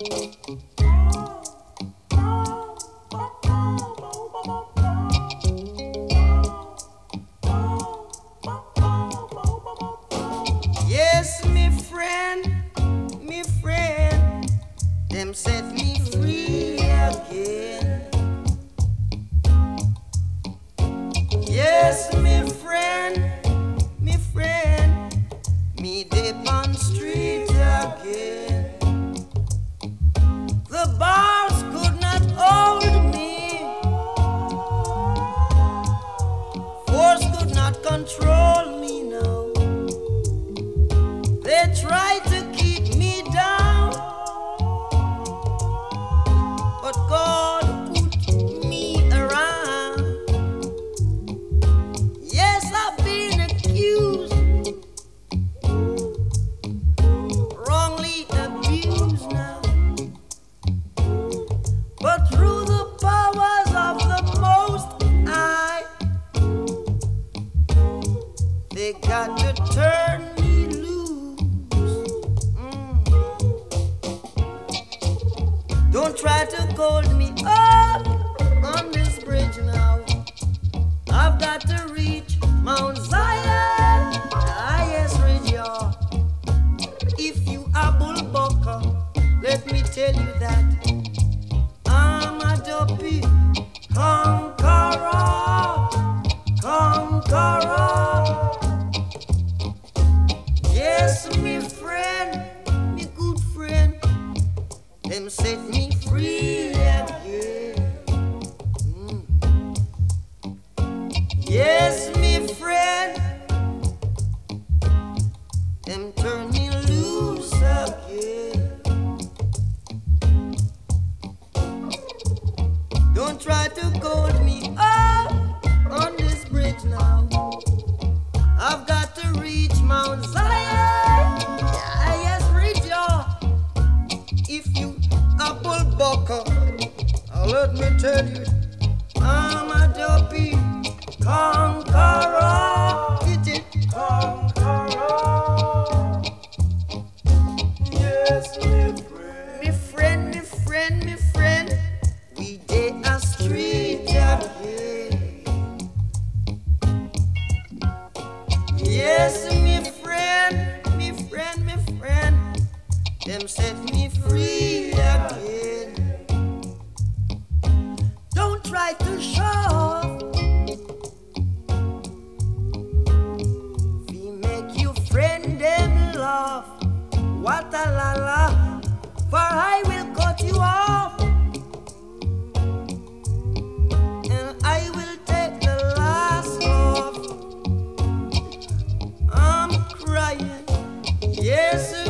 Yes, me friend, them set me free again. Yes, me friend, me dip on street again. The bars could not hold me, force could not control me now. They tried to keep me down, but God put me around. Yes, I've been accused, wrongly abused now, but through the powers of the Most High, they got to turn me loose. Don't try to hold me up on this bridge now. I've got to reach Mount Zion, highest ridge, y'all. If you are Bullbucker, let me tell you that I'm a dopey conqueror, conqueror. Yes, me friend, me good friend, them set me free again. Yes, me friend, them turn me loose again. Don't try to hold me up on this bridge now. I've got to reach Mount Zion, highest ridge, y'all. If you a Bullbucker, let me tell you, I'm a dopey conqueror. It conqueror. Yes, me friend, me friend, we did a street again. Yes, me friend, them set me free again. Don't try to show off, we make you friend them laugh. What a la la, for I will cut you off, and I will take the last laugh. I'm crying, yes.